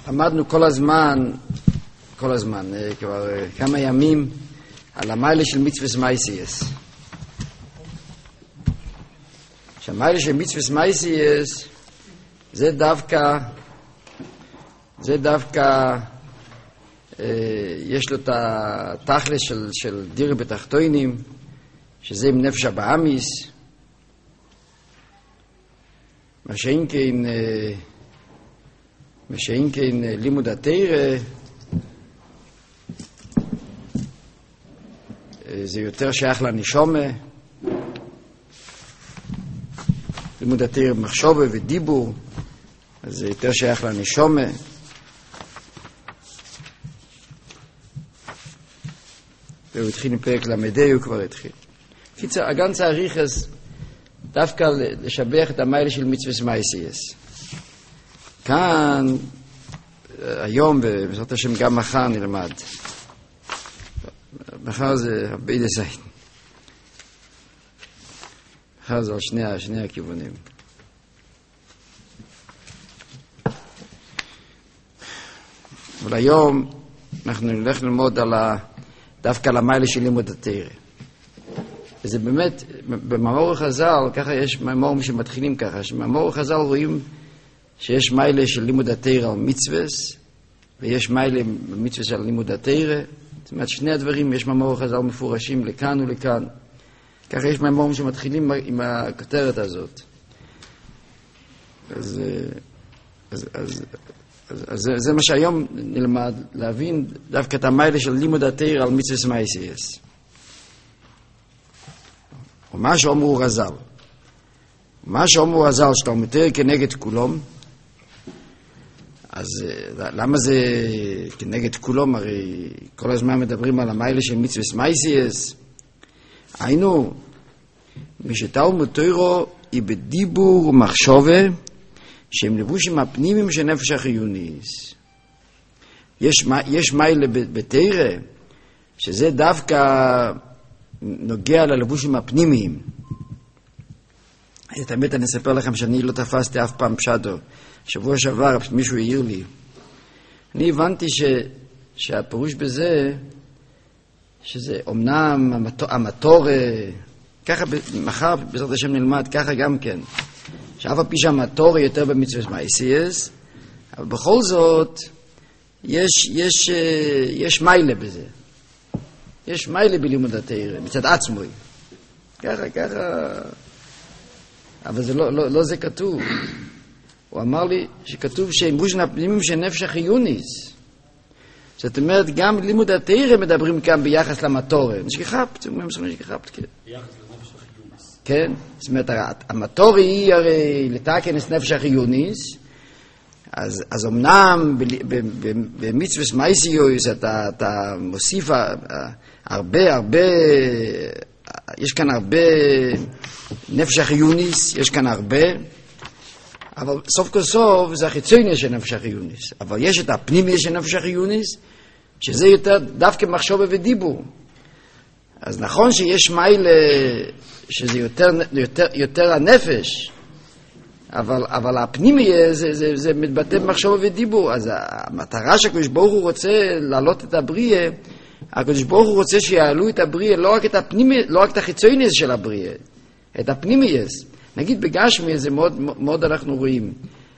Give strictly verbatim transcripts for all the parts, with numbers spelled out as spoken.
עמדנו כל הזמן, כל הזמן, כבר כמה ימים, על המיילה של מצווה מייסייס. שהמיילה של מצווה מייסייס זה דווקא, זה דווקא, יש לו את התכלס של, של דיר בתחתונים, שזה עם נפש הבאמיס, מה שאין כן, מה שאין כן לימוד התורה, זה יותר שייך לנשומה, לימוד התורה מחשבה ודיבור, אז זה יותר שייך לנשומה. והוא התחיל עם פרק למדי, הוא כבר התחיל. קיצר, הגן צריך אז דווקא לשבח את המיילה של מצווה מייסייס. כאן, היום, ובעזרת השם גם מחר נלמד. מחר זה הרבה דזיין. מחר זה על שני, שני הכיוונים. אבל היום אנחנו נלך ללמוד על ה... דווקא על המיילה של לימוד התורה. וזה באמת, במאמר חז"ל, ככה יש מאמרים שמתחילים ככה, שבמאמר חז"ל רואים שיש מיילה של לימוד התורה על מצווס, ויש מיילה במצווס על לימוד התורה. זאת אומרת, שני הדברים, יש מאמר חז"ל מפורשים לכאן ולכאן. ככה יש מאמרים שמתחילים עם הכותרת הזאת. אז, אז, אז, אז, אז זה, זה מה שהיום נלמד, להבין דווקא את המיילה של לימוד התורה על מצווס מייסייס. ומה שאומרו רז"ל, מה שאומרו רז"ל שתלמוד תורה כנגד כולם, אז למה זה כנגד כולם? הרי כל הזמן מדברים על המיילה של מצווה מייסייס. היינו, משתלמוד תורה היא בדיבור ומחשבה שהם לבושים הפנימיים של נפש החיוניס. יש, יש מיילה בתורה שזה דווקא נוגע ללבושים הפנימיים. את האמת אני אספר לכם שאני לא תפסתי אף פעם פשטו. שבוע שעבר מישהו העיר לי. אני הבנתי ש, שהפירוש בזה שזה אומנם המטור, ככה מחר בעזרת השם נלמד ככה גם כן. שאף על פי שהמטור יותר במצווה מייסייס, אבל בכל זאת יש, יש, יש מיילה בזה. יש מיילה בלימוד התורה, מצד עצמוי. ככה, ככה. אבל זה לא, לא, לא זה כתוב. הוא אמר לי שכתוב שהם בושן הפנימים של נפש החיוניס. זאת אומרת, גם לימוד התורה מדברים כאן ביחס למטורה. נשכחת, זה אומר נשכחת, כן. ביחס לנפש החיוניס. כן, זאת אומרת, המטורה היא הרי לתקן את נפש החיוניס, אז, אז אמנם במצווה מייסייס אתה, אתה מוסיף הרבה, הרבה, יש כאן הרבה נפש החיוניס, יש כאן הרבה, אבל סוף כל סוף זה החיצוני של נפש החיוניס. אבל יש את הפנימי של נפש החיוניס, שזה יותר דווקא מחשבה ודיבור. אז נכון שיש מיילה שזה יותר, יותר, יותר הנפש, אבל, אבל הפנימי זה, זה, זה מתבטא במחשבה ודיבור. אז המטרה שהקדוש ברוך הוא רוצה להעלות את הבריאה, הקדוש ברוך הוא רוצה שיעלו את הבריאה, לא רק את הפנימי, לא רק את החיצוני של הבריאה, את הפנימי. נגיד בגשמי זה מאוד, מאוד אנחנו רואים.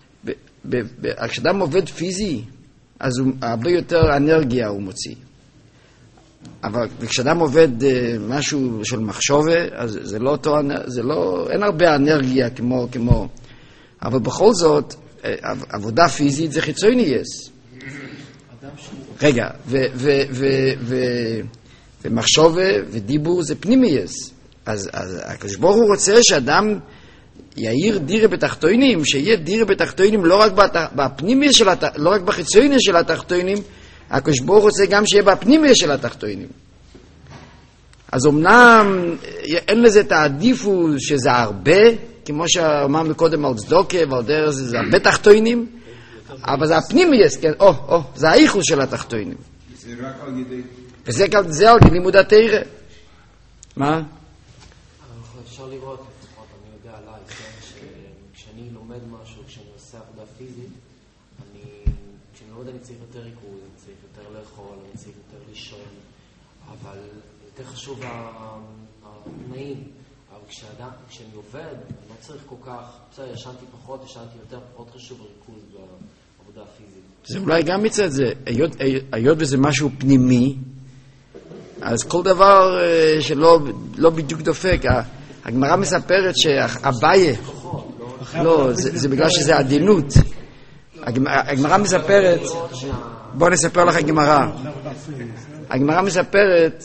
כשאדם עובד פיזי, אז הוא הרבה יותר אנרגיה הוא מוציא. אבל כשאדם עובד משהו של מחשבה, אז זה לא אותו, זה לא, אין הרבה אנרגיה כמו, כמו. אבל בכל זאת, עבודה פיזית זה חיצוני יש. רגע, ו, ו, ו, ו, ומחשבה ודיבור זה פנימי יש. אז, אז הקדוש ברוך הוא רוצה שאדם יאיר דירה בתחתונים, שיהיה דירה בתחתונים לא רק בפנימי של התח... לא רק בחיצוני של התחתונים, הקדוש ברוך הוא רוצה גם שיהיה בפנימי של התחתונים. אז אמנם אין לזה תעדיפו שזה הרבה, כמו שאמרנו קודם על צדוקה ועל דרך זה, זה הרבה תחתונים, אבל זה הפנימי, כן, או, או, זה האיחוס של התחתונים. זה רק על ידי... וזה זה על לימוד התורה. מה? אפשר לראות, לפחות אני יודע עליי, כשאני לומד משהו, כשאני עושה עבודה פיזית, אני, כשאני מאוד אני צריך יותר ריכוז, אני צריך יותר לאכול, אני צריך יותר לישון, אבל יותר חשוב התנאים. אבל כשאדם, כשאני עובד, אני לא צריך כל כך, בסדר, ישנתי פחות, ישנתי יותר, פחות חשוב ריכוז בעבודה הפיזית. זה אולי גם מצד זה, היות, היות וזה משהו פנימי, אז כל דבר שלא לא בדיוק דופק, הגמרא מספרת שהבעיה, לא, זה, זה בגלל שזה עדינות. הגמרא מספרת, בוא נספר לך הגמרא. הגמרא מספרת,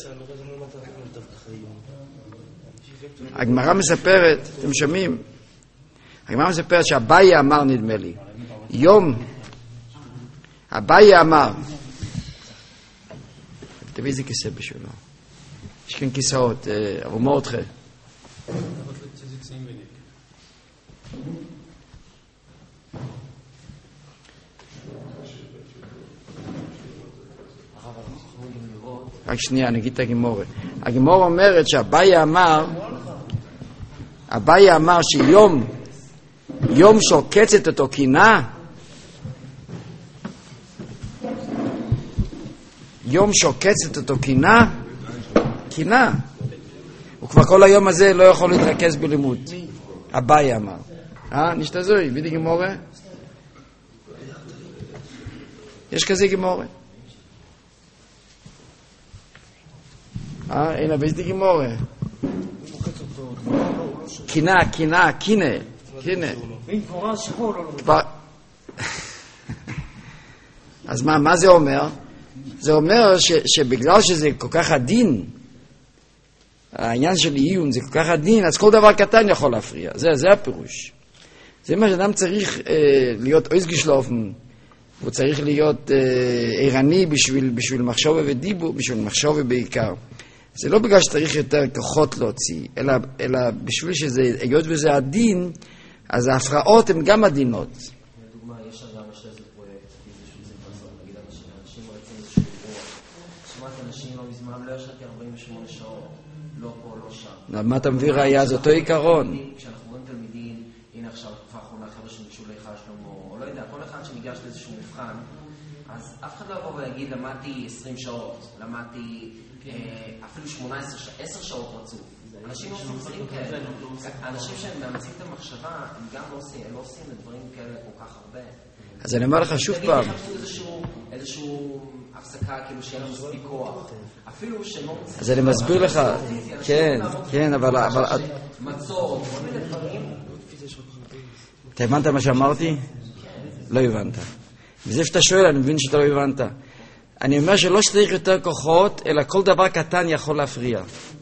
הגמרא מספרת, אתם שומעים? הגמרא מספרת שהבעיה אמר, נדמה לי, יום, הבעיה אמר, תביא איזה כיסא בשבילו. יש כאן כיסאות, ארומו אותך. רק שנייה, נגיד את הגמורה. הגמורה אומרת שהבעיה אמר, הבעיה אמר שיום, יום שוקצת אותו קינה, יום שוקצת אותו קינה, קינה. הוא כבר כל היום הזה לא יכול להתרכז בלימוד. הבעיה אמר. אה, נשתזוי, בידי גמורה? יש כזה גמורה? אה, הנה, בידי גמורה. קינה, קינה, קינה, קינה. אז מה, מה זה אומר? זה אומר ש, שבגלל שזה כל כך עדין, העניין של עיון זה כל כך עדין, אז כל דבר קטן יכול להפריע. זה, זה הפירוש. זה מה שאדם צריך אה, להיות אויס גשלופן, הוא צריך להיות אה, ערני בשביל, בשביל מחשוב ודיבור, בשביל מחשוב בעיקר. זה לא בגלל שצריך יותר כוחות להוציא, אלא, אלא בשביל שזה, היות וזה עדין, אז ההפרעות הן גם עדינות. לדוגמה, יש אדם יש איזה פרויקט, בשביל זה פרסון, נגיד אנשים רוצים איזשהו אירוע. שמעת אנשים לא מזמן, לא ישנתי ארבעים ושמונה שעות, לא פה, לא שם. מה אתה מביא ראייה? זה אותו עיקרון. כשאנחנו רואים תלמידים, הנה עכשיו תקופה האחרונה, חבר'ה שניגשו לאחד שלמה, או לא יודע, כל אחד שניגש לאיזשהו מבחן, אז אף אחד לא יבוא ויגיד, למדתי עשרים שעות, למדתי אפילו שמונה עשרה, עשר שעות רצוף. אנשים לא עושים דברים כאלה. האנשים שהם מאמצים את המחשבה, הם גם לא עושים דברים כאלה כל כך הרבה. אז אני אומר לך שוב פעם. איזשהו הפסקה, כאילו שיהיה לנו מספיק כוח. אפילו שלא... אז אני מסביר לך. כן, כן, אבל... מצור, כל מיני דברים. אתה הבנת מה שאמרתי? לא הבנת. וזה שאתה שואל, אני מבין שאתה לא הבנת. אני אומר שלא שצריך יותר כוחות, אלא כל דבר קטן יכול להפריע.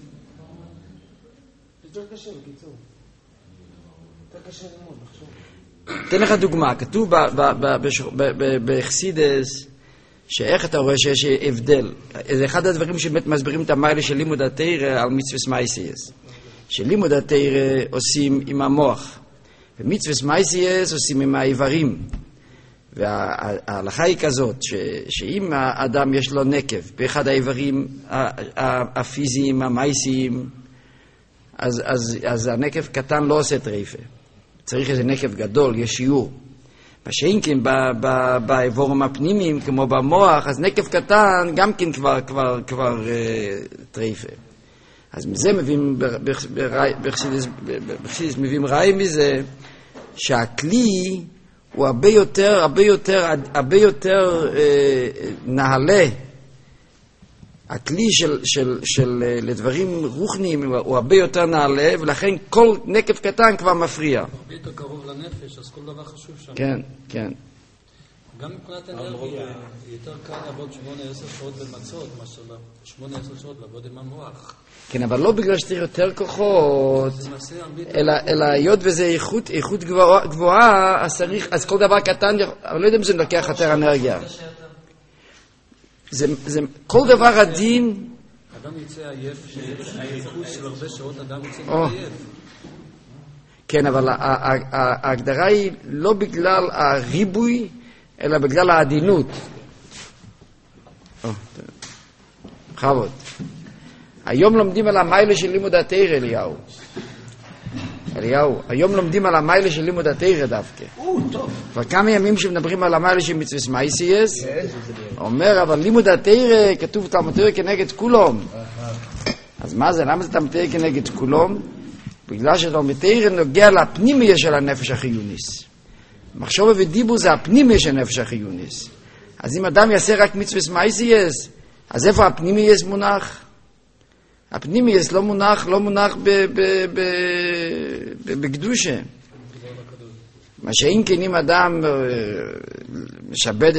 יותר קשה, בקיצור. יותר קשה ללמוד, לחשוב. תן לך דוגמה, כתוב בחסידס, שאיך אתה רואה שיש הבדל. זה אחד הדברים שבאמת מסבירים את המיילה של לימוד התורה על מצוות מייסייס. שלימוד התורה עושים עם המוח, ומצוות מייסייס עושים עם האיברים. וההלכה היא כזאת, שאם האדם יש לו נקב באחד האיברים הפיזיים, המייסיים, אז, אז, אז הנקב קטן לא עושה טריפה. צריך איזה נקב גדול, יש שיעור. מה שאין כן באיבורים הפנימיים, כמו במוח, אז נקב קטן גם כן כבר, כבר, כבר אה, טריפה. אז מזה מביאים, בחסידס מביאים ראי מזה, שהכלי הוא הרבה יותר, הרבה יותר, הרבה יותר אה, נעלה. הכלי של, של, של, לדברים רוחניים הוא הרבה יותר נעלה, ולכן כל נקב קטן כבר מפריע. הרבה יותר קרוב לנפש, אז כל דבר חשוב שם. כן, כן. גם מבחינת אנרגיה, יותר קל לעבוד שמונה עשר שעות במצות, מאשר שמונה עשר שעות לעבוד עם המוח. כן, אבל לא בגלל שתהיה יותר כוחות, אלא, אלא היות וזה איכות, איכות גבוהה, גבוהה, אז צריך, אז כל דבר קטן, אבל לא יודע אם זה לוקח יותר אנרגיה. זה, זה, כל דבר עדין... אדם יצא עייף, שהאיכות של הרבה שעות אדם יצא עייף. כן, אבל ההגדרה היא לא בגלל הריבוי, אלא בגלל העדינות. בכבוד. היום לומדים על המיילה של לימוד התורה, אליהו. אליהו, היום לומדים על המיילה של לימוד התורה דווקא. או, טוב. כבר כמה ימים שמדברים על המיילה של מצוות מייסייס, אומר, אבל לימוד התורה כתוב תלמוד תורה כנגד כולם. אז מה זה? למה זה תלמוד תורה כנגד כולם? בגלל שתלמוד תורה נוגע לפנימיה של הנפש החיוניס. מחשבה ודיבור זה הפנימיה של הנפש החיוניס. אז אם אדם יעשה רק מצוות מייסייס, אז איפה הפנימייס מונח? הפנימייס לא מונח, לא מונח בקדושה. מה שאם כן אם אדם משבד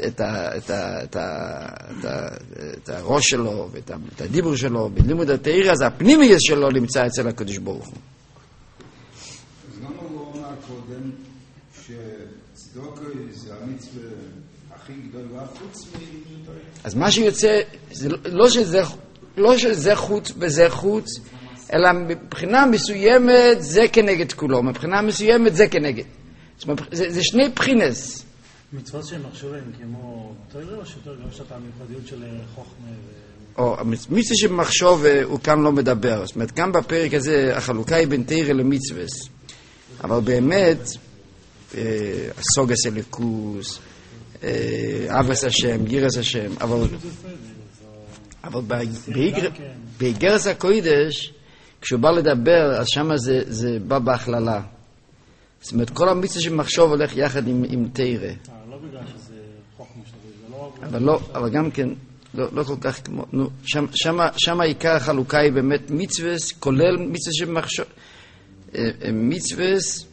את הראש שלו ואת הדיבור שלו בלימוד התורה, אז הפנימייס שלו נמצא אצל הקדוש ברוך הוא. אז למה הוא אומר קודם שצדוקה זה המצווה הכי גדולה חוץ מלימוד תורה? אז מה שיוצא, לא שזה, לא שזה חוץ וזה חוץ, אלא מבחינה מסוימת זה כנגד כולו, מבחינה מסוימת זה כנגד. זאת אומרת, זה, זה שני בחינס. מצוות שהם מחשבים כמו תורה או שיותר גם שאתה המיוחדיות של חוכמה ו... או, מצווה שמחשוב הוא כאן לא מדבר. זאת אומרת, גם בפרק הזה החלוקה היא בין תורה למצווה. אבל באמת, הסוגס אליקוס, אבס השם, גירס השם, אבל, אבל באיגרס הקודש, כשהוא בא לדבר, אז שמה זה, זה בא בהכללה. זאת אומרת, כל המצווה שמחשוב הולך יחד עם, עם תורה. לא בגלל שזה חוכמה שזה לא... אבל לא, אבל גם כן, לא, לא כל כך כמו, נו, שם, שמה, שמה עיקר החלוקה היא באמת מצווה, כולל מצווה שמחשוב, מצווה,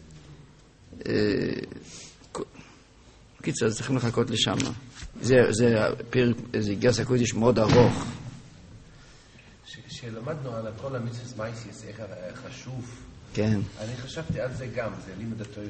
קיצר, אז צריכים לחכות לשם. זה, זה פרק, זה גרס הקודש מאוד ארוך. כשלמדנו על כל המצווה מייסייס, איך חשוב, כן. אני חשבתי על זה גם, זה לימוד התורה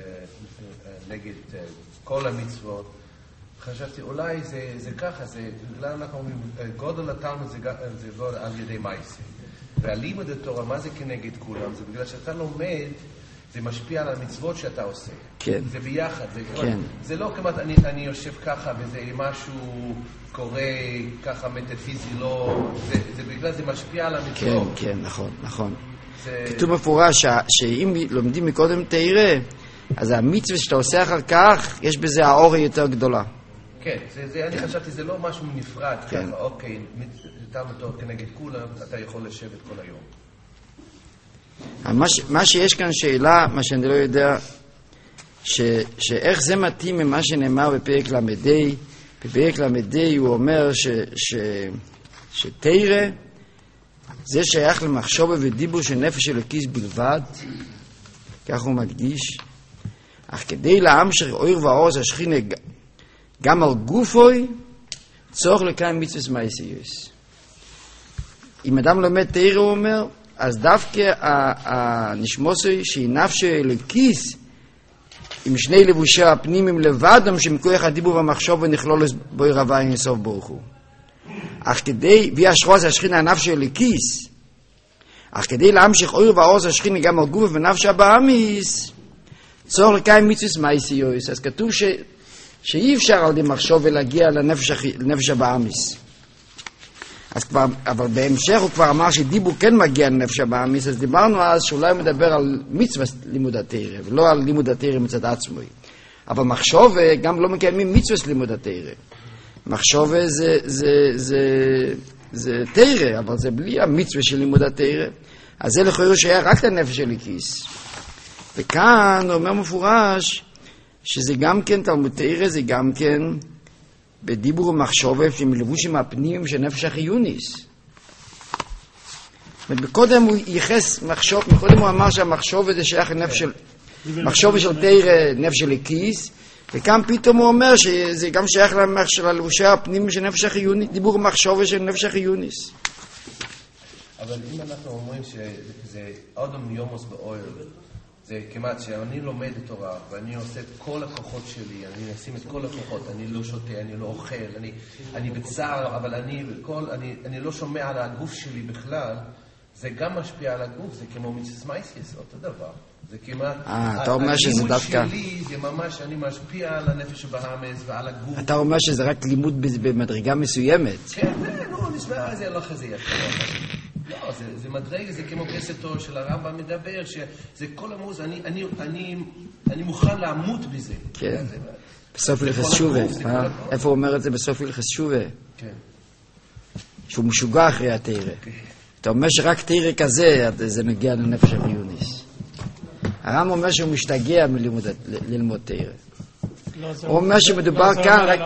נגד כל המצוות. חשבתי, אולי זה, זה ככה, זה בגלל אנחנו אומרים, גודל התלמוד זה, זה לא על ידי מייסי. והלימוד התורה, מה זה כנגד כולם? זה בגלל שאתה לומד, זה משפיע על המצוות שאתה עושה. כן. זה ביחד. זה, כן. זה לא כמעט, אני, אני יושב ככה וזה משהו קורה ככה מטאפיזי, לא, זה, זה בגלל זה משפיע על המצוות. כן, כן, נכון, נכון. זה... כתוב מפורש שאם לומדים מקודם תורה, אז המצווה שאתה עושה אחר כך, יש בזה האור יותר גדולה. כן, זה, זה, אני חשבתי, זה לא משהו נפרד, כן. ככה, אוקיי, תלמוד תורה כנגד כולם, אתה יכול לשבת כל היום. מה, מה שיש כאן שאלה, מה שאני לא יודע, ש, שאיך זה מתאים ממה שנאמר בפרק למדי, בפרק למדי הוא אומר ש, ש, שתורה, זה שייך למחשבה ודיבור של נפש אלוקיס בלבד, כך הוא מקדיש, אך כדי להמשך אור ואור זה השכינה גם על גופוי, צורך לקיים מצוות מייסייס. אם אדם לומד תורה, הוא אומר, אז דווקא הנשמוסי שהיא נפש אלוקיס, עם שני לבושי הפנימים לבדם, שמכוח הדיבור והמחשוב ונכלול בוי רבה אינסוף ברוך הוא. אך כדי, וישרו זה השכינה הנפש אלוקיס, אך כדי להמשיך אור ואור זה השכינה גם על גוף ונפש הבאמיס, צורך לקיים מצוות מייסייס. אז כתוב ש... שאי אפשר על ידי מחשוב ולהגיע לנפש, לנפש הבאמיס. אז כבר, אבל בהמשך הוא כבר אמר שדיבור כן מגיע לנפש הבאמיס, אז דיברנו אז שאולי הוא מדבר על מצווה לימוד התורה, ולא על לימוד התורה מצד עצמו. אבל מחשוב גם לא מקיימים מצווה לימוד התורה. מחשוב זה, זה, זה, זה תורה, אבל זה בלי המצווה של לימוד התורה. אז זה לכאורה שהיה רק לנפש אלוקיס. וכאן הוא אומר מפורש, שזה גם כן תלמוד תורה, זה גם כן בדיבור ומחשבה שמלבושים הפנימיים של נפש החיוניס. מקודם הוא ייחס מחשוב, מקודם הוא אמר שהמחשבה זה שייך לנפש של, מחשבה של תורה, נפש אלוקיס, וכאן פתאום הוא אומר שזה גם שייך ללבושי הפנימיים של נפש החיוניס, דיבור ומחשבה של נפש החיוניס. אבל אם אנחנו אומרים שזה אדם יומוס באוהל, זה כמעט שאני לומד את תורה, ואני עושה את כל הכוחות שלי, אני אשים את כל הכוחות, אני לא שותה, אני לא אוכל, אני, אני בצער, אבל אני, כל, אני, אני לא שומע על הגוף שלי בכלל, זה גם משפיע על הגוף, זה כמו מצוות מייסייס, אותו דבר. זה כמעט, אה, אתה אומר שזה דווקא... הלימוד שלי זה ממש, אני משפיע על הנפש הבאמס ועל הגוף. אתה אומר שזה רק לימוד במדרגה מסוימת. כן, זה, נו, נשמע, זה לא חזיר. לא, זה, זה מדרג, זה כמו כסתו של הרמב"ם מדבר, שזה כל המוז, אני, אני, אני, אני מוכן לעמות בזה. כן, בסוף הלכת שובה. איפה הוא אומר את זה בסוף הלכת שובה? כן. שהוא משוגע אחרי התירה. אתה אומר שרק תירה כזה, זה מגיע לנפש החיוניס. הרמב"ם אומר שהוא משתגע ללמוד תירה. הוא אומר שמדובר כאן רק...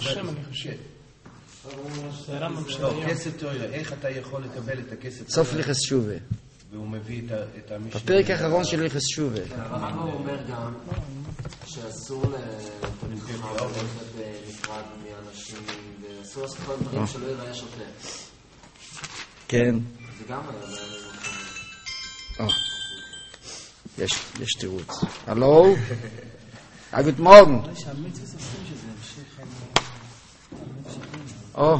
לא, כסף תירה, איך אתה יכול לקבל את הכסף? סוף הלכת שובה. והוא מביא את המשנה. בפרק האחרון של הלכת שובה. הרמב"ם אומר גם שאסור לתלמידים ללכת בנפרד מאנשים, ואסור לעשות כל דברים שלא ייראה שוטר. כן. זה גם היה. יש, יש תירוץ. הלו? גוט מורגן. או.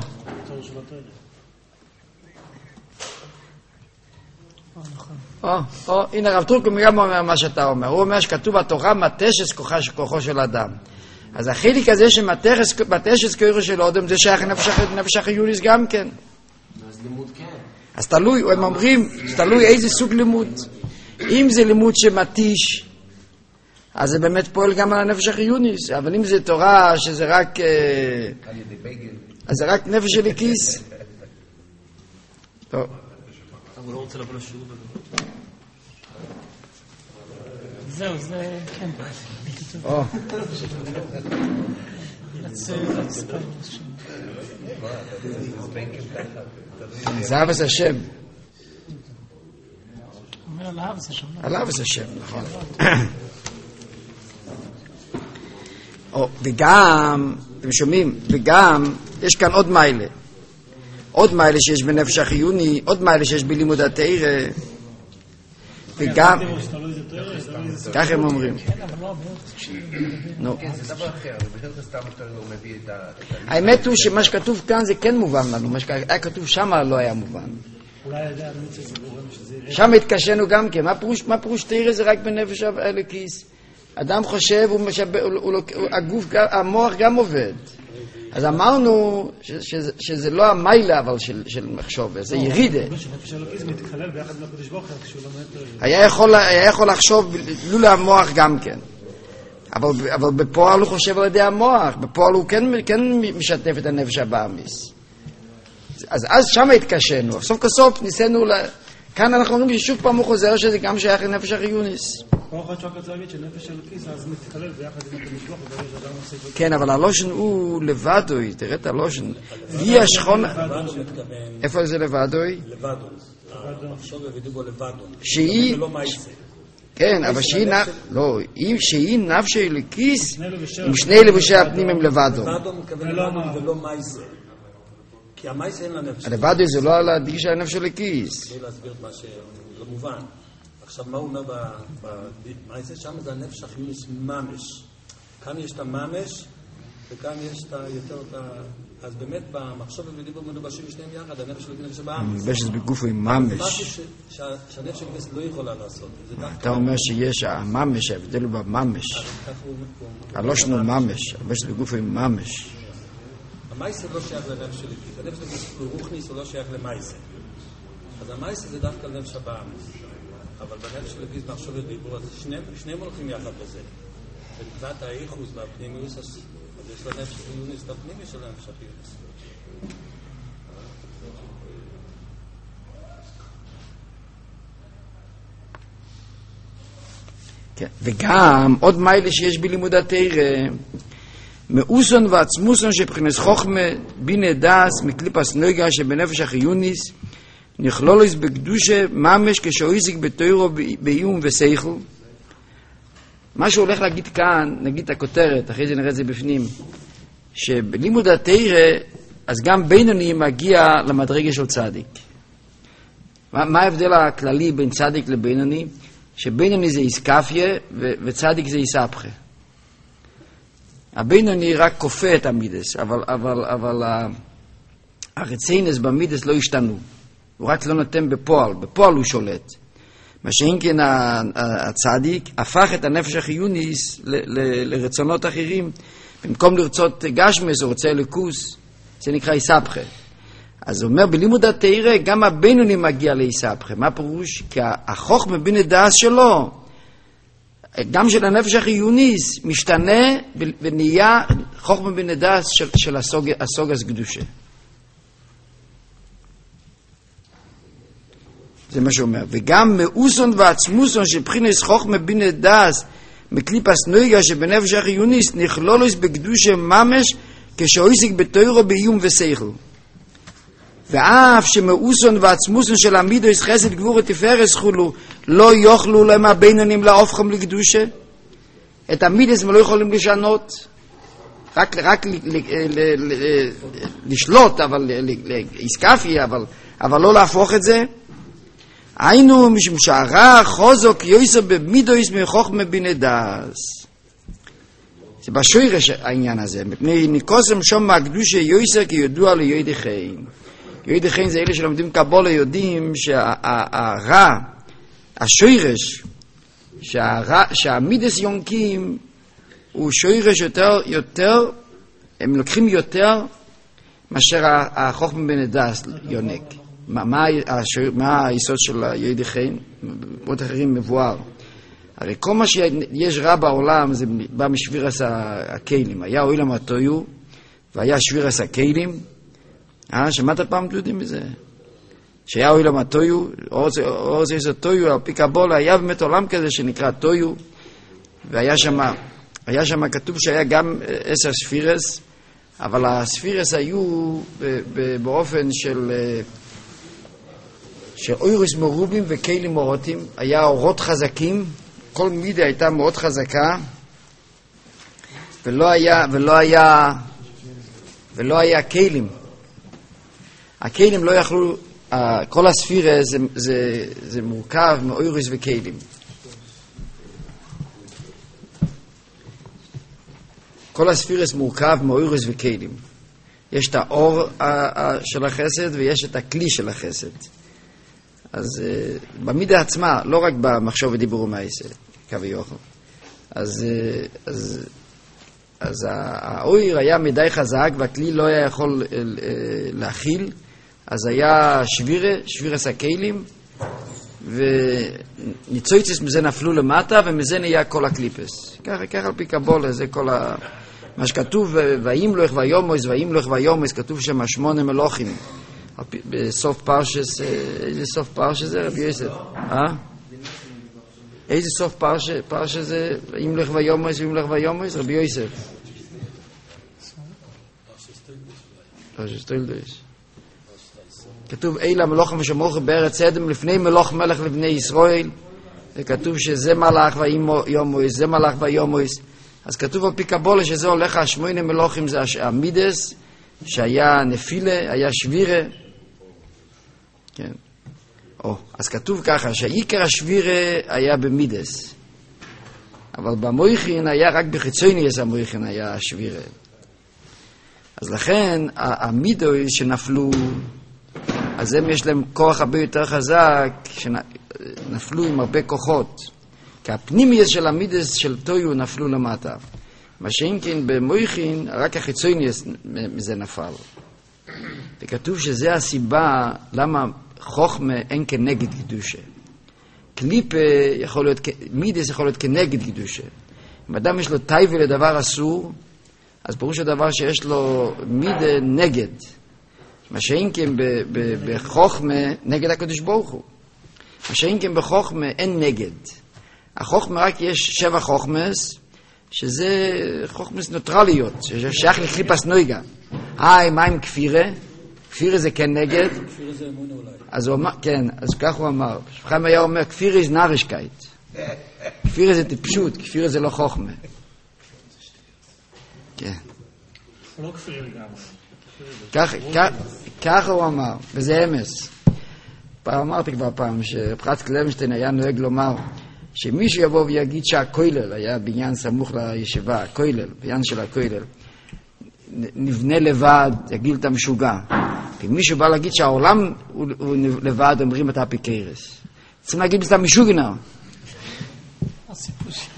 או, או, הנה הרב טרוקום גם אומר מה שאתה אומר. הוא אומר שכתוב בתורה מתשס כוחו של אדם. אז החיליק הזה שמתשס כוחו של אדם זה שייך לנפש החיוניס גם כן. אז לימוד כן. אז תלוי, הם אומרים, תלוי איזה סוג לימוד. אם זה לימוד שמתיש, אז זה באמת פועל גם על הנפש החיוניס. אבל אם זה תורה שזה רק... אז זה רק נפש של הכיס. טוב. הוא לא רוצה לבוא לשיעור בזה. זהו, זה... כן. או. זה אבס השם. אומר על אבס השם. על אבס השם, נכון. וגם, אתם שומעים, וגם יש כאן עוד מיילה. עוד מיילה שיש בנפש החיוני, עוד מיילה שיש בלימוד התורה. וגם... כך הם אומרים. האמת הוא שמה שכתוב כאן זה כן מובן לנו, מה שהיה כתוב שם לא היה מובן. שם התקשנו גם כן, מה פירוש תורה זה רק בנפש האלוקית? אדם חושב, הגוף, המוח גם עובד. אז אמרנו שזה לא המיילה אבל של מחשוב, זה ירידה. היה יכול לחשוב לולא המוח גם כן. אבל בפועל הוא חושב על ידי המוח, בפועל הוא כן משתף את הנפש הבאמיס. אז שם התקשנו, סוף כסוף ניסינו, כאן אנחנו אומרים ששוב פעם הוא חוזר שזה גם שייך לנפש החיוניס. כן, אבל הלושן הוא לבדוי, תראה את הלושן. היא השכונה... איפה זה לבדוי? לבדון. המחשוב ודיבו לבדון. שהיא... כן, אבל שהיא... לא, שהיא נפש אלוקיס, משני לבושי הפנים הם לבדון. לבדון מכוון לבדון ולא מייסה. כי המייסה אין לנפש. הלבדוי זה לא על הדגישה הנפש אלוקיס. אני להסביר את מה שלא מובן. עכשיו, מה הוא אומר במייסה? שם זה הנפש החיוניס ממש. כאן יש את הממש, וכאן יש את יותר את ה... אז באמת במחשוב ודיבור מדובשים שניהם יחד, הנפש של הנפש הבאמס. מבשת בגוף עם ממש. משהו שהנפש של הכנסת לא יכולה לעשות. אתה אומר שיש הממש, ההבדל הוא בממש. הלושנו ממש, מבשת בגוף עם ממש. המייסה לא שייך לנפש של הנפש. הנפש של הנפש רוחניס הוא לא שייך למייסה. אז המייסה זה דווקא לנפש הבאמס. אבל בנפש של הנפש מחשוב ודיבור, אז שניהם הולכים יחד בזה. ונקראת האיחוס והפנימיוס, אז יש לנפש החיוניס את הפנימי של הנפש החיוניס. כן, וגם עוד מיילה שיש בלימוד התורה, מאוסון ועצמוסון שבחינס חוכמה, בינה דס, מקליפס נויגה שבנפש החיוניס, נכלולוס בקדושה, ממש כשאויזיק בתוירו באיום ושכל. מה שהוא הולך להגיד כאן, נגיד את הכותרת, אחרי זה נראה את זה בפנים, שבלימוד התורה, אז גם בינוני מגיע למדרגה של צדיק. מה, מה ההבדל הכללי בין צדיק לבינוני? שבינוני זה איסקפיה וצדיק זה איסבחה. הבינוני רק כופה את המידס, אבל, אבל, אבל הרציינס במידס לא השתנו. הוא רק לא נותן בפועל, בפועל הוא שולט. מה שאין כן הצדיק הפך את הנפש החיוניס ל- ל- לרצונות אחרים. במקום לרצות גשמס הוא רוצה לקוס, זה נקרא איסבחה. אז הוא אומר, בלימוד התורה, גם הבינוני מגיע להיסבכה. מה פירוש? כי החוכמה בין הדעת שלו, גם של הנפש החיוניס, משתנה ונהיה חוכמה בין הדעת של, של הסוג, הסוגס קדושה. זה מה שאומר. וגם מאוסון ועצמוסון שבחינס חוכמה בין הדעת, מקליפס נויגה שבנפש החיוניס, נכלולוס בקדושה ממש, כשהויסיק בתוירו באיום ושכל. ואף שמאוסון ועצמוסון של עמידוס חסד גבור ותפארס חולו לא יוכלו להם הבינונים להופכם לקדושה. את עמידוס הם לא יכולים לשנות, רק, רק ל, ל, ל, ל, לשלוט, אבל איסקפי, אבל, אבל לא להפוך את זה. היינו משום שהרע חוזוק יויסו במידוס מחוכמה בינה דאס. זה בשורש העניין הזה, מפני ניקוסם שום מהקדושה יויסו כי ידוע ליועדי חיים. יועדי חיים זה אלה שלומדים קבולה יודעים שהרע, השורש, שהמידס יונקים הוא שורש יותר, יותר, הם לוקחים יותר מאשר החוכמה בינה דאס יונק. מה, מה, מה היסוד של יועדי חיים? במקומות אחרים מבואר. הרי כל מה שיש רע בעולם זה בא משבירס הכלים. היה אוילם התויו והיה שבירס הכלים. אה, שמעת פעם יודעים מזה? שהיה אוילם התויו, אורס יש התויו, על פי קבולה, היה באמת עולם כזה שנקרא תויו, והיה שם, היה שם כתוב שהיה גם עשר ספירס, אבל הספירס היו באופן של של אוירוס מרובים וכלים מורוטים, היה אורות חזקים, כל מידה הייתה מאוד חזקה, ולא היה, ולא היה, ולא היה כלים. הכלים לא יכלו, כל הספירה זה, זה, זה מורכב מאוירוס וכלים. כל הספירס מורכב מאוירוס וכלים. יש את האור של החסד ויש את הכלי של החסד. אז uh, במידה עצמה, לא רק במחשוב ודיבור ומעשה, קו ויוכל. אז, uh, אז, אז האויר היה מדי חזק, והכלי לא היה יכול uh, להכיל, אז היה שבירה, שבירס הכלים, וניצויצס מזה נפלו למטה, ומזה נהיה כל הקליפס. ככה, ככה על פי קבולה, זה כל ה... מה שכתוב, וימלוך ויומוס, וימלוך ויומוס, כתוב שם שמונה מלוכים. בסוף פרשס, איזה סוף פרשס זה רבי יוסף? אה? איזה סוף פרשס זה? ימלך ויומוס, ימלך ויומוס, רבי יוסף. פרשס תולדוס. כתוב אילה מלוכם ושמוכם בארץ אדם לפני מלוך מלך לבני ישראל. וכתוב שזה מלך ויומוס, זה מלך ויומוס. אז כתוב על פי קבולה שזה הולך השמונה מלוכים, זה המידס, שהיה נפילה, היה שבירה. כן. או, אז כתוב ככה, שהעיקר השבירה היה במידס. אבל במויכין היה רק בחיצוניוס המויכין היה השבירה. אז לכן, המידוס שנפלו, אז הם יש להם כוח הרבה יותר חזק, שנפלו עם הרבה כוחות. כי הפנימיוס של המידס של טויו נפלו למטה. מה שאם כן במויכין, רק החיצוניוס מזה נפל. וכתוב שזה הסיבה למה חוכמה אין כנגד קדושה. קליפה יכול להיות, מידס יכול להיות כנגד קדושה. אם אדם יש לו טייבה לדבר אסור, אז פירוש הדבר שיש לו מידה נגד. מה שאם כן בחוכמה נגד הקדוש ברוך הוא. מה שאם כן בחוכמה אין נגד. החוכמה רק יש שבע חוכמס, שזה חוכמס נוטרליות, ששייך לקליפס נויגה. היי, מה עם כפירה? כפירה זה כן נגד. כפירה זה אמונה אולי. אז הוא אמר, כן, אז כך הוא אמר. שפחיים היה אומר, כפירה זה נרישקייט. כפירה זה טיפשות, כפירה זה לא חוכמה. כן. לא כפירה לגמרי. ככה הוא אמר, וזה אמס. פעם אמרתי כבר פעם, שפחת קלמשטיין היה נוהג לומר, שמישהו יבוא ויגיד שהכוילל, היה בניין סמוך לישיבה, הכוילל, בניין של הכוילל, נבנה לבד, יגיד את המשוגע. כי מישהו בא להגיד שהעולם הוא, הוא לבד, אומרים את הפיקרס. צריכים להגיד את המשוגנר. הסיפור שלה.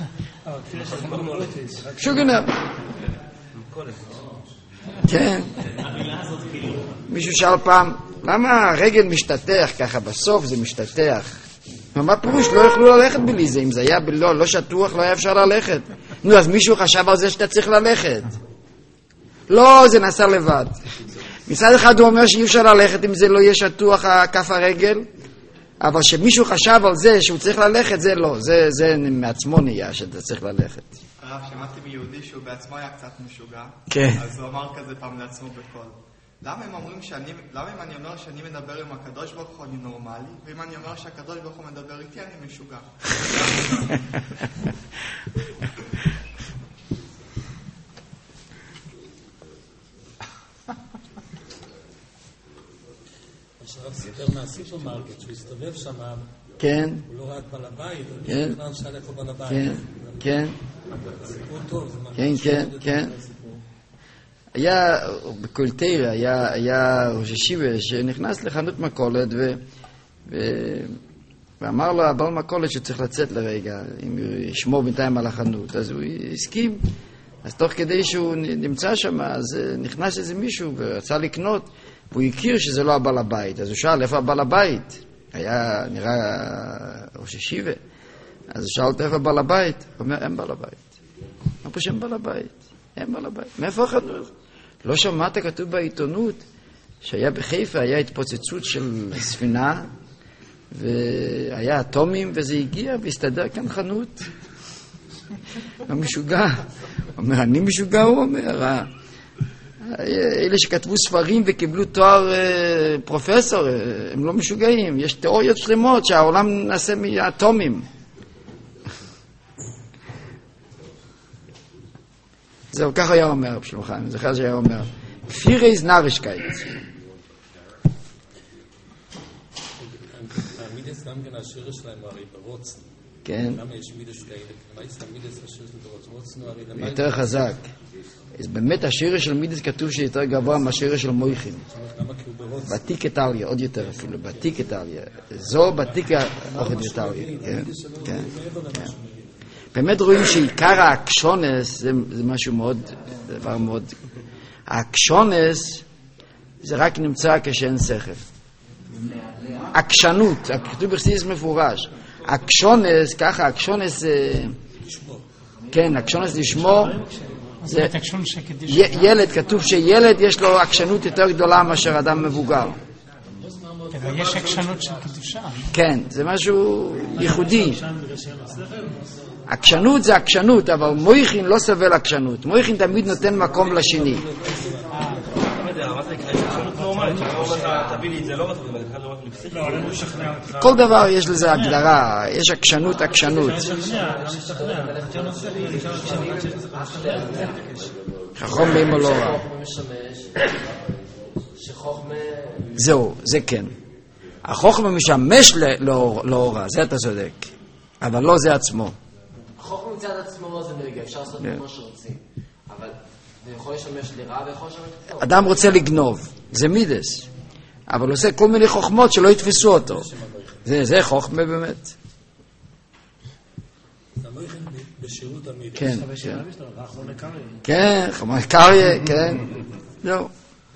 משוגנר. כן. המילה הזאת כאילו מישהו שאל פעם, למה הרגל משתתח ככה, בסוף זה משתתח? מה פירוש? לא יכלו ללכת בלי זה, אם זה היה לא, לא שטוח, לא היה אפשר ללכת. נו, אז מישהו חשב על זה שאתה צריך ללכת. לא, זה נעשה לבד. מצד אחד הוא אומר שאי אפשר ללכת אם זה לא יהיה שטוח כף הרגל, אבל שמישהו חשב על זה שהוא צריך ללכת, זה לא, זה, זה מעצמו נהיה שאתה צריך ללכת. הרב, שמעתי מיהודי שהוא בעצמו היה קצת משוגע, כן. אז הוא אמר כזה פעם לעצמו בקול. למה הם אומרים שאני, למה אם אני אומר שאני מדבר עם הקדוש ברוך הוא אני נורמלי, ואם אני אומר שהקדוש ברוך הוא מדבר איתי אני משוגע? עכשיו סיפר מהסופרמרקט, שהוא הסתובב שם, כן. הוא לא ראה את בעל הבית, כן. הוא נכנס שאל איפה בעל הבית. כן, כן. סיפור טוב, זה כן, כן, כן. היה, בקולטיירה, היה, היה ראש ישיבה שנכנס לחנות מכולת ו, ו, ואמר לו הבעל מכולת שצריך לצאת לרגע, אם הוא ישמור בינתיים על החנות, אז הוא הסכים. אז תוך כדי שהוא נמצא שם, אז נכנס איזה מישהו ורצה לקנות, והוא הכיר שזה לא הבעל הבית, אז הוא שאל איפה הבעל הבית? היה נראה ראש ישיבה, אז הוא שאל איפה הבעל הבית? הוא אומר, אין בעל הבית. מה פה שם בעל הבית? אין בעל הבית. מאיפה החנות? לא שמעת כתוב בעיתונות שהיה בחיפה, היה התפוצצות של ספינה, והיה אטומים, וזה הגיע והסתדר כאן חנות. הוא משוגע. הוא אומר, אני משוגע, הוא אומר. אלה שכתבו ספרים וקיבלו תואר פרופסור, הם לא משוגעים. יש תיאוריות שלמות שהעולם נעשה מאטומים. זהו, ככה היה אומר, בשלום חיים, אני זוכר שהיה אומר, כפיר איז נרישקייט. המידס גם כן השיר שלהם הרי ברוצן. כן. למה יש מידס כאלה? למה יש המידס השיר של ברוצן? רוצן הרי למה... יותר חזק. אז באמת השיר של מידס כתוב שיותר גבוה מהשיר של מויכין. למה כי הוא ברוצן? בתיק איטליה, עוד יותר אפילו, בתיק איטליה. זו בתיק אוכל איטליה. כן, כן, כן. באמת רואים שעיקר האקשונס זה, זה משהו מאוד, דבר מאוד, האקשונס זה רק נמצא כשאין שכל. עקשנות, כתוב בחסידות מפורש. אקשונס, ככה, אקשונס זה, כן, אקשונס לשמור, זה ילד, כתוב שילד יש לו עקשנות יותר גדולה מאשר אדם מבוגר. אבל יש עקשנות של קדושה. כן, זה משהו ייחודי. עקשנות זה עקשנות, אבל מויכין לא סבל עקשנות. מויכין תמיד נותן מקום לשני. כל דבר יש לזה הגדרה, יש עקשנות, עקשנות. חכום בימו לא רע. זהו, זה כן. החוכמה משמש לאורה, זה אתה צודק. אבל לא זה עצמו. החוכמה מצד עצמו זה נרגע, אפשר לעשות מה שרוצים. אבל זה יכול לשמש לרע ויכול לשמש לטוב. אדם רוצה לגנוב, זה מידס. אבל עושה כל מיני חוכמות שלא יתפסו אותו. זה, זה חוכמה באמת. בשירות המידס. כן, כן. כן, חומר קריה, כן. זהו.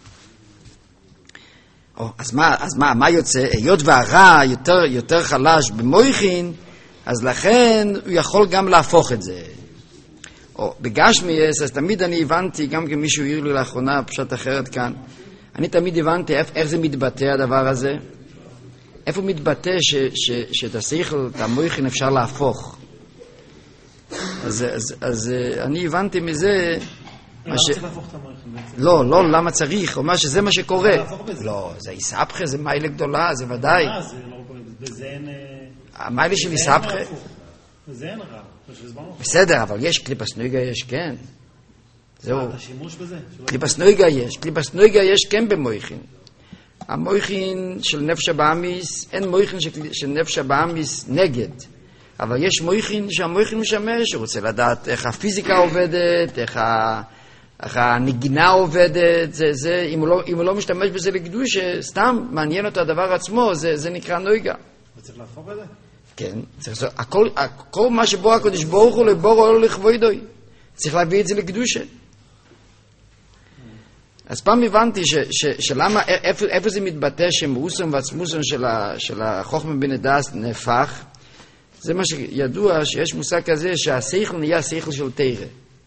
אז מה, אז מה, מה יוצא? היות והרע יותר, יותר חלש במויכין, אז לכן הוא יכול גם להפוך את זה. או בגשמיאס, אז תמיד אני הבנתי, גם כמישהו העיר לי לאחרונה, פשוט אחרת כאן, אני תמיד הבנתי איך, איך זה מתבטא הדבר הזה. איפה מתבטא ש, ש, שאת השכל, את המויכין אפשר להפוך. אז, אז, אז אני הבנתי מזה... למה צריך להפוך את המויכין בעצם? לא, לא, למה צריך? הוא אומר שזה מה שקורה. לא, זה איסבכה, זה מיילה גדולה, זה ודאי. אה, זה לא קורה, בזה אין... המיילה של איסבכה... בזה אין רע. בסדר, אבל יש קליפס נויגה, יש כן. זהו. אתה שימוש בזה? קליפס נויגה יש, קליפס נויגה יש כן במויכין. המויכין של נפש הבאמיס, אין מויכין של נפש הבאמיס נגד. אבל יש מויכין שהמויכין משמש, הוא רוצה לדעת איך הפיזיקה עובדת, איך ה... איך הנגינה עובדת, זה, זה, אם הוא לא, אם הוא לא משתמש בזה לקדוש, סתם מעניין אותו הדבר עצמו, זה, זה נקרא נויגה. וצריך להפוך את זה? כן, צריך, הכל, הכל מה שבו הקדוש ברוך הוא לבור או לכבודו, צריך להביא את זה לקדושה. אז פעם הבנתי ש, ש, שלמה, איפה, איפה זה מתבטא שמאוסון ועצמוסון של, ה, של החוכמה בן הדס נהפך, זה מה שידוע שיש מושג כזה שהשכל נהיה שכל של תירה.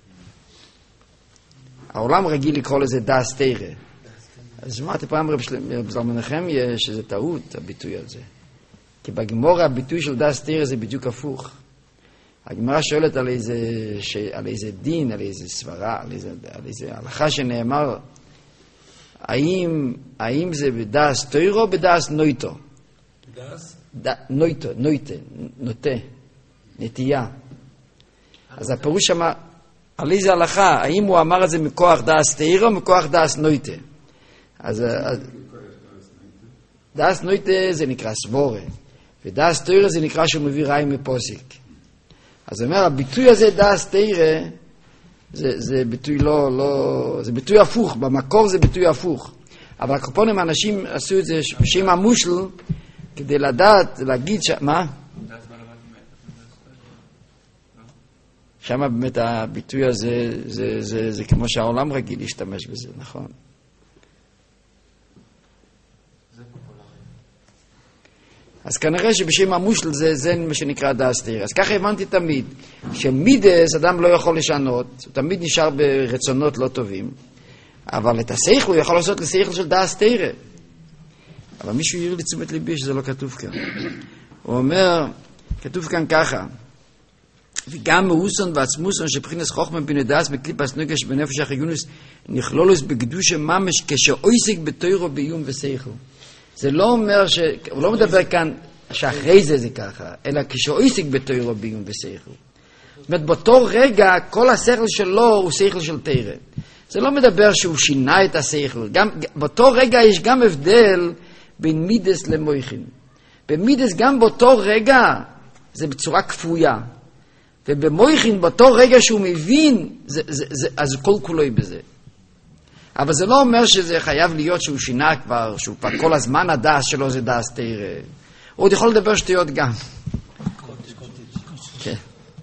העולם רגיל לקרוא לזה דס תירה. אז שמעתי פעם רב זלמן נחמיה שזה טעות הביטוי הזה. כי בגמרא הביטוי של דס תירה זה בדיוק הפוך. הגמרא שואלת על איזה, ש... על איזה דין, על איזה סברה, על איזה, על איזה הלכה שנאמר, האם, האם זה בדס תירו או בדס נויטו? דס? ד... נויטו, נויטה, נוטה, נטייה. אז הפירוש שמה, על איזה הלכה, האם הוא אמר את זה מכוח דס תירו או מכוח דס נויטה? אז דס נויטה זה נקרא סבורה, ודס תירו זה נקרא שהוא מביא ראי מפוסיק. אז הוא אומר, הביטוי הזה דס תירה, זה, זה ביטוי לא, לא, זה ביטוי הפוך, במקור זה ביטוי הפוך. אבל הקופונים האנשים עשו את זה בשם המושל, כדי לדעת, להגיד ש... מה? שם באמת הביטוי הזה, זה, זה, זה, זה כמו שהעולם רגיל להשתמש בזה, נכון? אז כנראה שבשם המושל זה, זה מה שנקרא דס תירה. אז ככה הבנתי תמיד, שמידס אדם לא יכול לשנות, הוא תמיד נשאר ברצונות לא טובים, אבל את השכל הוא יכול לעשות לשכל של דס תירה. אבל מישהו יראה לתשומת ליבי שזה לא כתוב כאן. הוא אומר, כתוב כאן ככה, וגם מאוסון ועצמוסון שבחינס חוכמה בן הדס בקליפס נוגש בנפש החיונוס נכלולוס בקדושה ממש כשאויסק בתוירו בעיון ושכל. זה לא אומר ש... הוא לא מדבר כאן שאחרי זה זה ככה, אלא כשאויסק בתוירו בעיון ושכל. זאת אומרת, באותו רגע כל השכל שלו הוא שכל של תירה. זה לא מדבר שהוא שינה את השכל. גם, באותו רגע יש גם הבדל בין מידס למויכין. במידס גם באותו רגע זה בצורה כפויה. ובמויכין באותו רגע שהוא מבין, זה, זה, זה, אז כל כולוי בזה. אבל זה לא אומר שזה חייב להיות שהוא שינה כבר, שהוא כבר כל הזמן הדס שלו זה דס תירה. הוא עוד יכול לדבר שטויות גם. כן.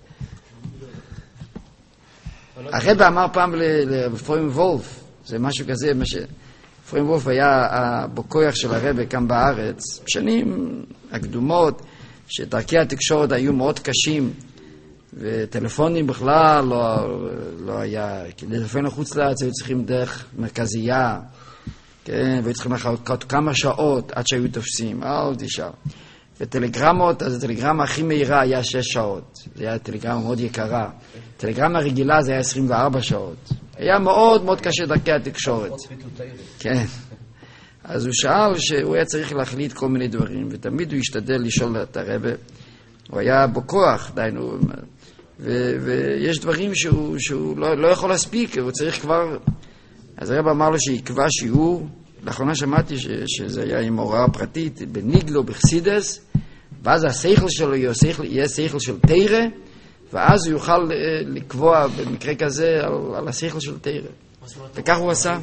הרב אמר פעם לפרוים וולף, זה משהו כזה, פרוים וולף היה בכוח של הרב כאן בארץ, בשנים הקדומות, שדרכי התקשורת היו מאוד קשים, וטלפונים בכלל לא, לא היה, כי לטלפון לחוץ לארץ היו צריכים דרך מרכזייה, כן, והיו צריכים לחכות כמה שעות עד שהיו תופסים, אל תשאר. וטלגרמות, אז הטלגרמה הכי מהירה היה שש שעות, זה היה טלגרמה מאוד יקרה. טלגרמה רגילה זה היה עשרים וארבע שעות. היה מאוד מאוד קשה דרכי התקשורת. כן. אז הוא שאל שהוא היה צריך להחליט כל מיני דברים, ותמיד הוא השתדל לשאול את הרב, הוא היה בכוח, דיינו, ו- ויש דברים שהוא, שהוא לא, לא יכול להספיק, הוא צריך כבר... אז הרב אמר לו שיקבע שיעור, לאחרונה שמעתי ש- שזה היה עם הוראה פרטית, בניגלו, בחסידס, ואז השכל שלו יהיה שכל, יהיה שכל של תירה, ואז הוא יוכל לקבוע במקרה כזה על, על השכל של תירה. וכך הוא עשה.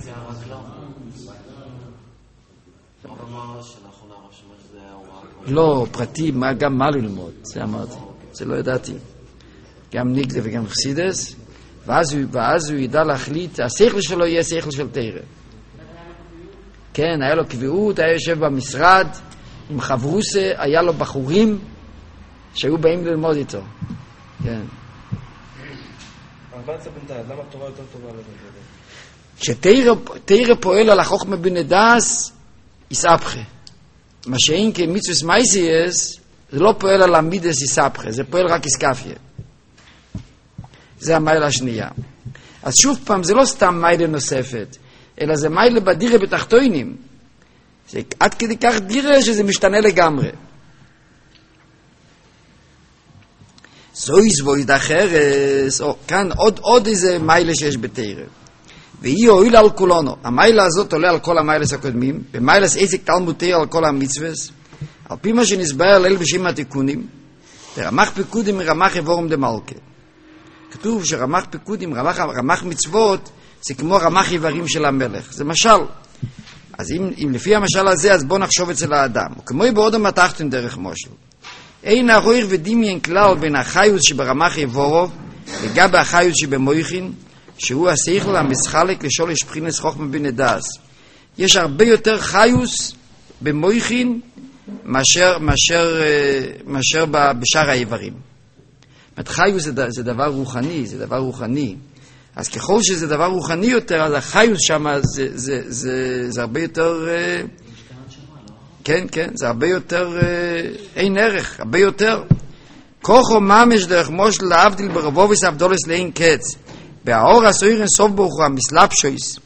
לא, פרטי, גם מה ללמוד, זה אמרתי, זה לא ידעתי. גם ניגלה וגם חסידס, ואז הוא, ואז הוא ידע להחליט, השכל שלו יהיה שכל של תירה. כן, היה לו קביעות, היה יושב במשרד, עם חברוסה, היה לו בחורים שהיו באים ללמוד איתו. כן. אבל זה בינתיים, למה התורה יותר טובה לזה? שתירה פועל על החוכמה בן הדס, יספחה. מה שאין כמצווס מייסייס, זה לא פועל על המידס יספחה, זה פועל רק יסקפיה. זה המיילה השנייה. אז שוב פעם, זה לא סתם מיילה נוספת, אלא זה מיילה בדירה בתחתוינים. זה עד כדי כך דירה שזה משתנה לגמרי. זויז וויז דחרס, או כאן עוד, עוד איזה מיילה שיש בתירה. והיא הועילה על כולנו. המיילה הזאת עולה על כל המיילס הקודמים, במיילס עסק תלמוד תירה על כל המצווס, על פי מה שנסבר ליל בשם התיקונים, ורמח פיקודים מרמח אבורם דמלכה. כתוב שרמח פיקודים, רמח, רמח מצוות, זה כמו רמח איברים של המלך. זה משל. אז אם, אם לפי המשל הזה, אז בוא נחשוב אצל האדם. וכמו באודם התחתון דרך מושל. אין הרויר ודמיין כלל בין החיוס שברמח אבורוב, לגבי החיוס שבמויכין, שהוא השכל המסחלק לשורש בחינס חוכמה בינה דאס. יש הרבה יותר חיוס במויכין מאשר, מאשר, מאשר בשאר האיברים. חיוס זה, זה דבר רוחני, זה דבר רוחני. אז ככל שזה דבר רוחני יותר, אז החיוס שם זה, זה, זה, זה הרבה יותר... כן, כן, זה הרבה יותר אין ערך, הרבה יותר. כוחו ממש דרך מושל להבדיל ברבוביס אבדולס לאין קץ. באור הסוירן סוף ברוך הוא המסלבשויס.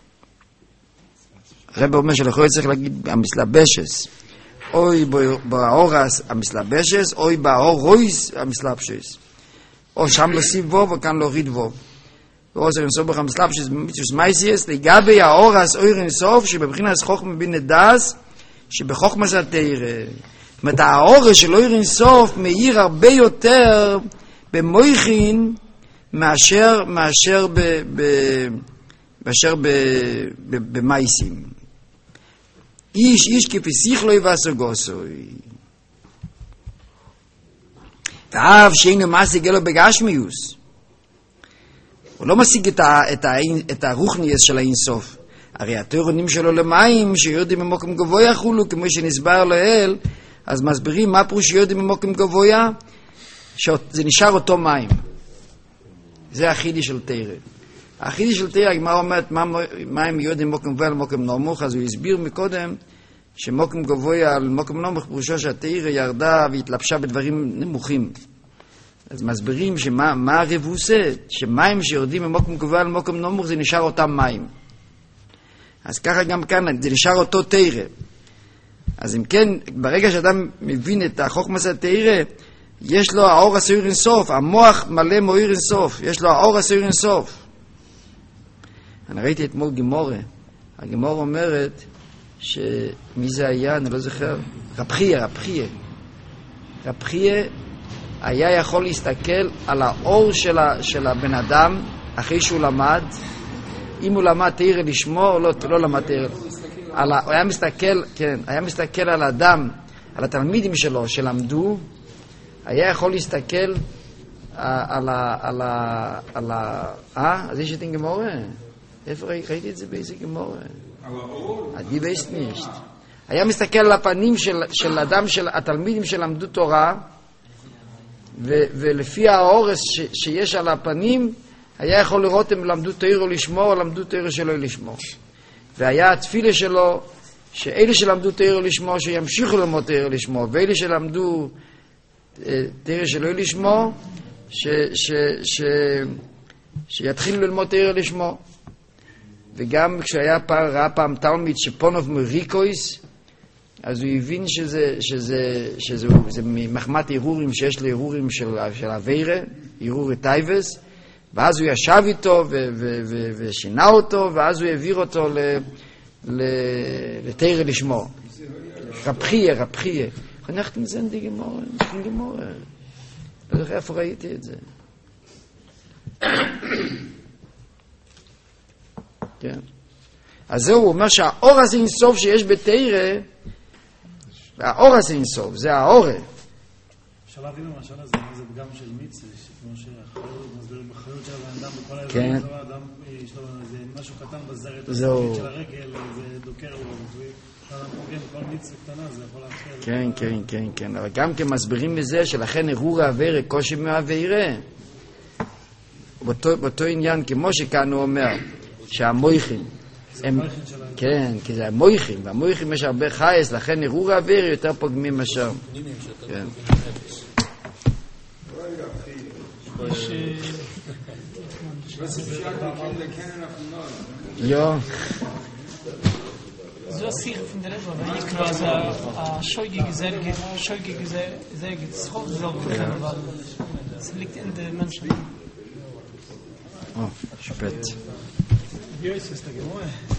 הרב אומר שלכוי צריך להגיד המסלבשס. אוי באור המסלבשס, אוי באור רויס המסלבשויס. או שם להוסיף וו וכאן להוריד וו. באור הסוירן סוף ברוך הוא המסלבשויס במיתוס מייסיאס, לגבי האור הסוירן סוף שבבחינת חוכמה בינה דאס, שבחוכמה זה התאירה. זאת אומרת, האור של אור אין סוף מאיר הרבה יותר במויכין מאשר מאשר ב ב מאשר ב במייסים. איש איש כפי שכלוי ועסוגוסוי. ואף שאינו משיג אלו בגשמיוס. הוא לא משיג את ה את ה את הרוחניאס של האין סוף. הרי התירונים שלו למים שיורדים ממוקם גבוה יחולו כמו שנסבר לאל, אז מסבירים מה פירוש שיורדים ממוקם גבוה, שזה נשאר אותו מים. זה החידי של תירה. החידי של תירה, הגמרא אומרת מים יורדים ממוקם גבוה למוקם נמוך, אז הוא הסביר מקודם שמוקם גבוה על מוקם נמוך פירושו שהתירה ירדה והתלבשה בדברים נמוכים. אז מסבירים שמה מה הרבוסה, שמים שיורדים ממוקם גבוה למוקם נמוך זה נשאר אותם מים. אז ככה גם כאן, זה נשאר אותו תירה. אז אם כן, ברגע שאדם מבין את החוכמת התירה, יש לו האור הסויר אינסוף, המוח מלא מאיר אינסוף, יש לו האור הסויר אינסוף. אני ראיתי אתמול גמורה, הגמורה אומרת, שמי זה היה, אני לא זוכר, רב חייא, רב חייא. רב חייא היה יכול להסתכל על האור של, ה, של הבן אדם, אחרי שהוא למד, אם הוא למד תירה לשמור, לא, לא למד תירה. על, הוא היה מסתכל, כן, היה מסתכל על האדם, על התלמידים שלו שלמדו, היה יכול להסתכל על ה... על ה... על ה... אה? אז יש את גמורה? איפה ראיתי את זה באיזה גמורה? עדי בייסט נישט. היה מסתכל על הפנים של, של אדם, של התלמידים שלמדו תורה, ו, ולפי האורס ש, שיש על הפנים, היה יכול לראות אם למדו תירה לשמור או למדו תירה שלא לשמור. והיה התפילה שלו שאלה שלמדו תירה לשמור שימשיכו ללמוד תירה לשמור, ואלה שלמדו תירה שלא לשמור ש, ש, ש, שיתחילו ללמוד תירה לשמור. וגם כשהיה פעם, ראה פעם תלמיד שפונוב מריקויס, אז הוא הבין שזה, שזה, שזה, שזה מחמת עירורים שיש לעירורים של, של הווירה, עירורי טייבס, ואז הוא ישב איתו ו- ו- ו- ושינה אותו, ואז הוא העביר אותו ל- ל- לתירה לשמור. רבחיה, רבחיה. חנכתם זה נדי גמור, נדי גמור. לא יודע איפה ראיתי את זה. כן. אז זהו, הוא אומר שהאור הזה אינסוף שיש בתירה, והאור הזה אינסוף, זה האור. אפשר להבין למשל הזה, זה פגם של מיצה, כמו שהחיות, מסבירים בחיות של האדם, בכל כן. האזור, האדם יש לו איזה משהו קטן בזרת, זהו. של הרגל, זה דוקר לו, ואדם פוגם בכל מיצה קטנה, זה יכול להחל. כן, כן, כן, כן. אבל גם כן מסבירים מזה שלכן הרהור העבירה, קושי מהעבירה. באותו, באותו עניין, כמו שכאן הוא אומר, שהמויכים, הם, כן, כי זה המויכים, והמויכים יש הרבה חייס, לכן הרהור העבירה יותר פוגמים מאשר. כן. Ja. So sich von der Rebbe, weil ich quasi a scheugige Särge, scheugige Särge, das Hof soll bekommen, weil es liegt in den Menschen. Oh, spät. Wie ist es da geworden?